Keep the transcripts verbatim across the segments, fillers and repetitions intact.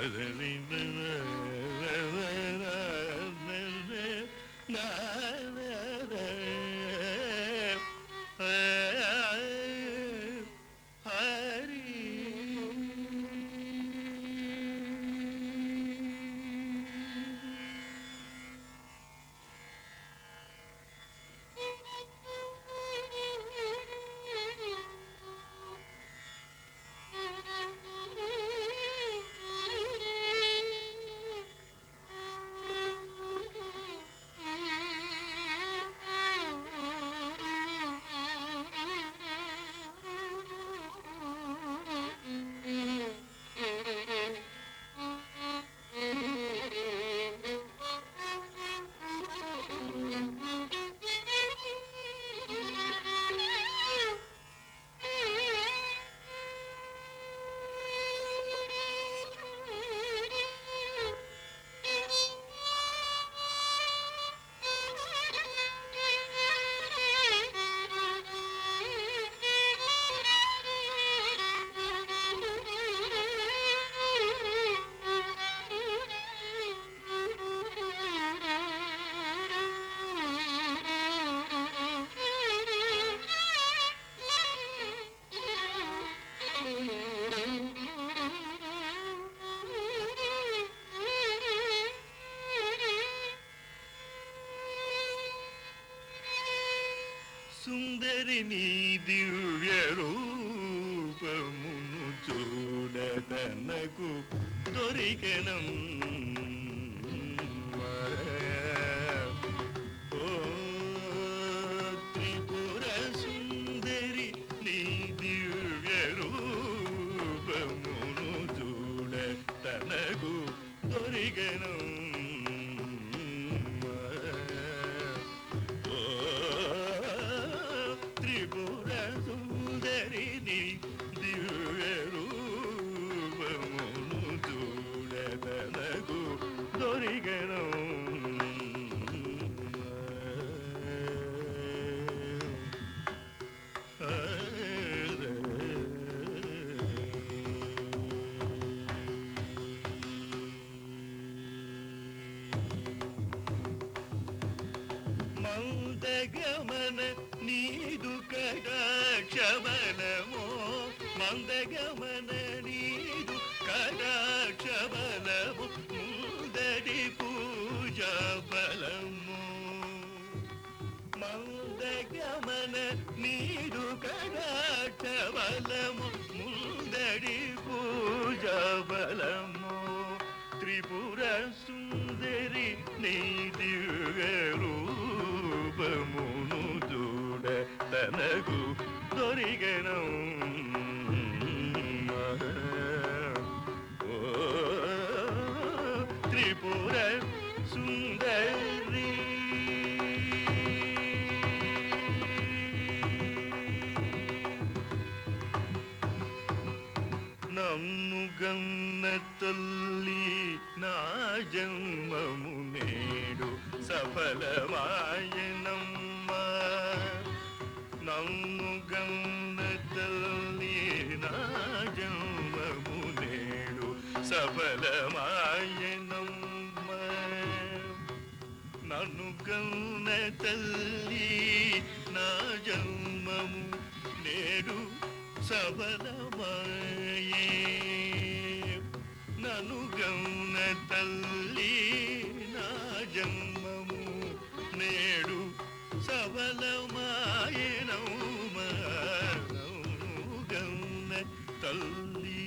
సుందరి నీ దివ్య రూపమును చూడతనకు దొరికెనం ఓ త్రిపుర సుందరి నీ దివ్య రూపమును చూడతనకు దొరికెనం మందగమన నీదు కటాక్షబలమో మందగమన నీదు కటాక్షబలము ముందడి పూజా బలము మందగమన నీదు కటాక్షబలము ముందడి పూజా బలము త్రిపుర సుందరి నీ దివ్య రూపమును చూడ తనకు దొరికెనం ఓ త్రిపుర సుందరి నన్ను గన్న తల్లి నా జన్మము నేడు సఫలమాయనమ్మ నన్ను గన్న తల్లి నా జన్మము నేడు సఫలమాయనమ్మ నన్ను గన్న తల్లి నా జన్మము నేడు సఫలమాయే నన్ను గన్న తల్లి నా జన్మము నేడు సఫలమాయనమ్మ నన్ను గన్న తల్లి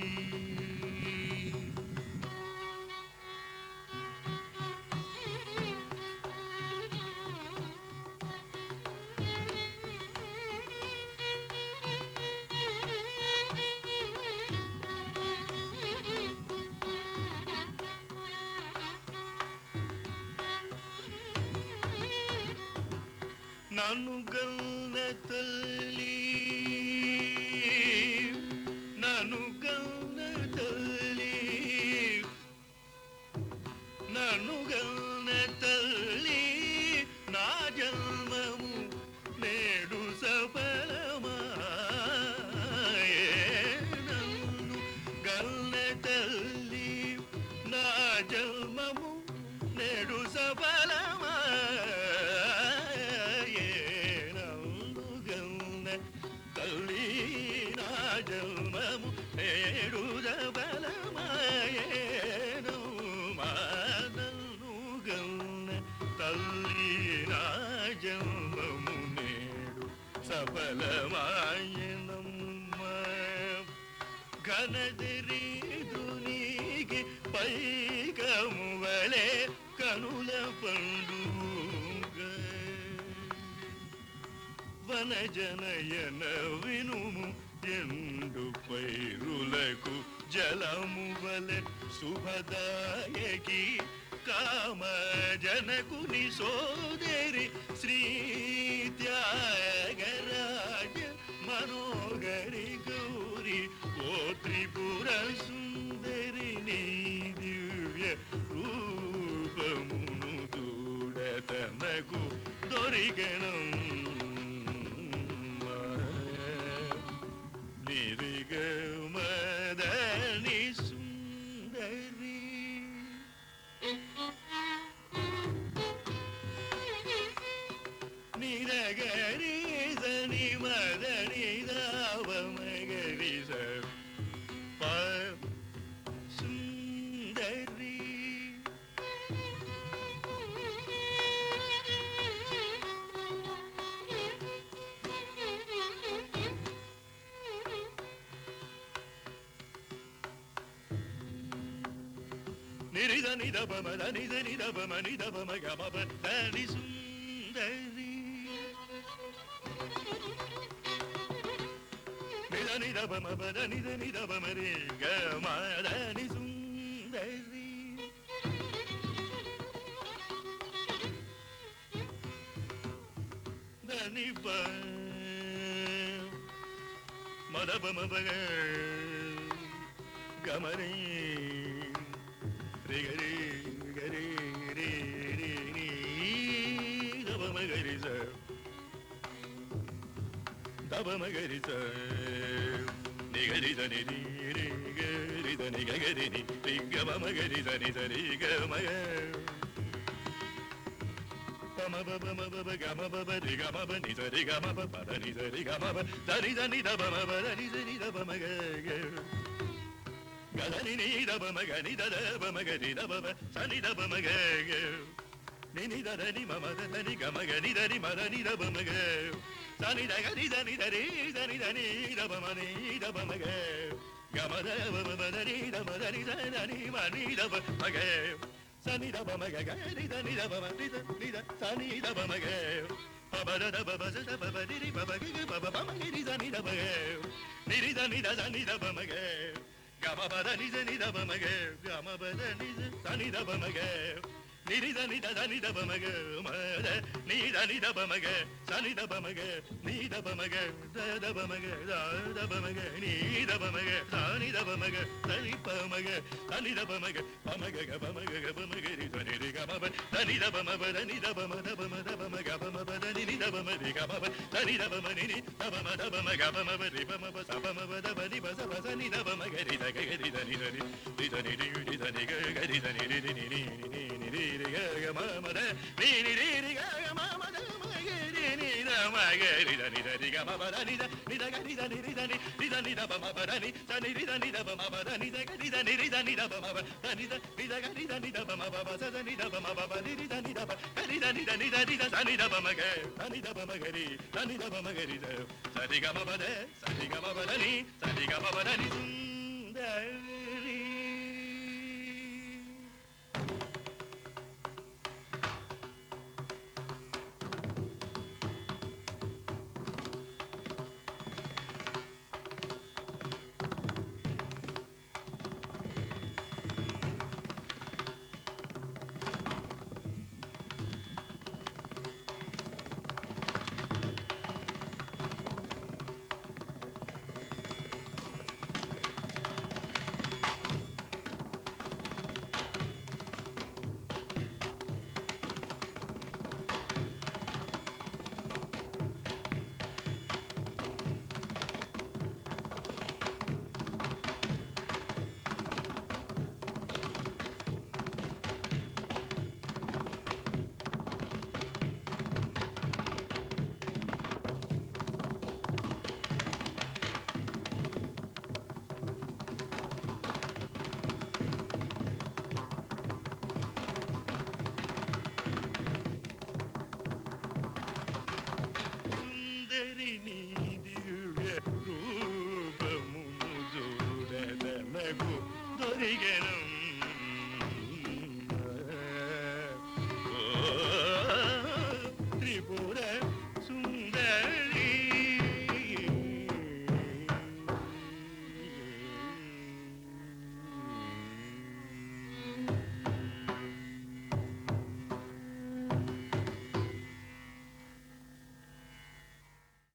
నన్ను గన్న తల్లి నన్ను గన్న తల్లి నన్ను గన్న తల్లి నా జన్మము నేడు సఫలమాయే నన్ను గన్న తల్లి కనదిరీదునికి పైకమువలే కనుల పండుగ వనజనయన వినుము ఎండు పైరులకు జలమువలె శుభదాయకి కామ జనకుని సోదరి శ్రీ త్యాగరాజ మనోగరి గౌరి ఓ త్రిపుర సుందరి నీ దివ్య రూపమును చూడతనకు దొరిగణం నిరిగమదని సుందరి నిరగరి సని మదని దావమగరి స ప సుందరి నిరిద నిదప మద నిద నిదప మనిదప మగమప దని సుందరి నిద నిదప మపద నిద నిదప మరి గమదని సుందరి దని ప మదప మపగ గమరి రి గరి గరి రి రి ని దబ మగరి స దబ మగరి స ని గరి ద ని రి రి గరి ద ని గరి ని రి గ మ మగరి ద ని ద రి గ మ గ ప మ బ బ మ బ బ గ మ బ బ రి గ మ బ ని ద రి గ మ బ ప ద ని ద రి గ మ బ ద ని ద ని ద బ మ బ ద ని ద ని ద బ మ గ గ గదని ని ద బ మ గ ని ద ద బ మ గ ని ద బ బ స ని ద బ మ గ గ ని ని ద ద ని మ మ ద ద ని గ మ గ ని ద ని మ ద ని ద బ మ గ స ని ద గ ని ద ని ద రి ద ని ద ని ద బ మ ని ద బ మ గ గ మ ద బ మ ద ని ద మ ద ని ద ద ని మ ని ద బ మ గ స ని ద బ మ గ గ ని ద ని ద బ మ ని ద ని ద స ని ద బ మ గ ప బ ద ద బ బ స స బ బ ని రి బ బ గ గ బ బ బ మ గ ని ద ని ద బ గ ని రి ద ని ద ద ని ద బ మ గ గ మ బ ద ని ద ని ద బ మ గ గ మ బ ద ని ద స ని ద బ మ గ ని రి ద ని ద ద ని ద బ మ గ మ ద ని ద ని ద బ మ గ స ని ద బ మ గ ని ద బ మ గ ద ద బ మ గ ద ద బ మ గ ని ద బ మ గ స ని ద బ మ గ స ని ప మ గ స ని ద బ మ గ ప మ గ గ బ మ గ గ బ మ గ రి ద ని రి గ మ బ ద ని ద బ మ బ ద ని ద బ మ ద బ మ ద బ మ గ బ మ బ ద ని ని ద బ మ రి గ మ బ ద ని ద బ మ ని ని ద బ మ ద బ మ గ బ మ బ రి బ మ బ స బ మ బ ద బ ని బ స బ స ని ద బ మ గ రి ద గ గ రి ద ని ద రి రి ద ని రి రి ద ని గ గ రి ద ని రి రి ని ని ని ని రి రి గ గ మ మ ద ని ని రి రి గ గ మ మ ద మ గ రి ని ద మ గ రి ద ని ద రి గ మ బ ద ని ద ని ద గ రి ద ని రి ద ని రి ద ని ద బ మ బ ద ని ద ని రి ద ని ద బ మ బ ద ని ద గ రి ద ని రి ద ని ద బ మ బ ద ని ద రి ద గ రి ద ని ద బ మ బ బ స ద ని ద బ మ బ బ ని రి ద ని ద బ గ రి ద ని ద ని ద ని ద స ని ద బ మ గ ద ని ద బ మ గ రి ద ని ద బ మ గ రి ద స రి గ మ బ ద స రి గ మ బ ద ని స రి గ మ బ ద ని సుందరి